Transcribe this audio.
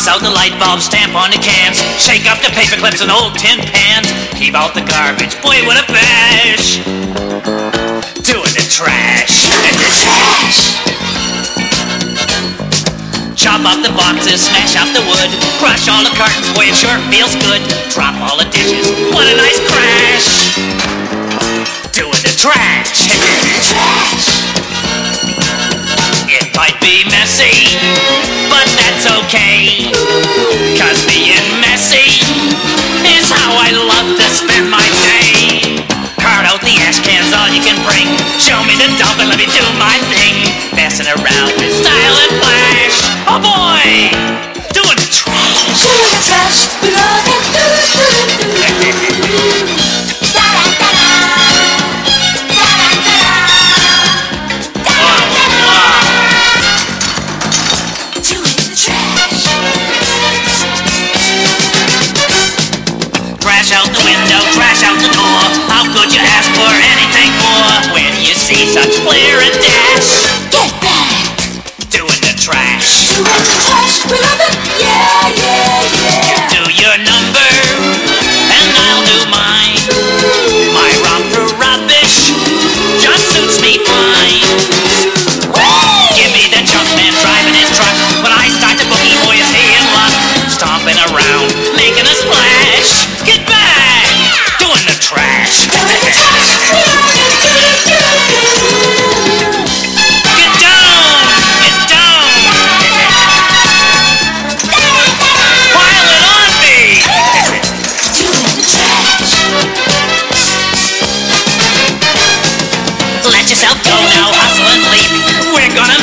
out the light bulbs, stamp on the cans, shake up the paper clips and old tin pans, heave out the garbage, boy what a bash! Doing the trash. Chop up the boxes, smash up the wood, crush all the cartons, boy it sure feels good. Drop all the dishes, what a nice crash! Doing the trash. It might be messy, but that's okay, 'cause being messy is how I love to spend my day. Cart out the ash cans, all you can bring, show me the dump and let me do my thing. Messing around with style and flash, oh boy, doing the trash. Doing the trash, we love it. Trash out the window, trash out the door. How could you ask for anything more when you see such flare and dash? Get back. Doing the trash. Doing the trash, we love it. Yeah, yeah, yeah. You do your number, and I'll do mine. My romp through rubbish just suits me fine. Whee! Give me the junk man driving his truck. When I start the boogie, boy, is he in luck? Stomping around, making a splash. Get back! Doing the trash. Doing the trash, we love it. Get down! Get down! Pile it on me! Doing the trash. Let yourself go now, hustle and leap. We're gonna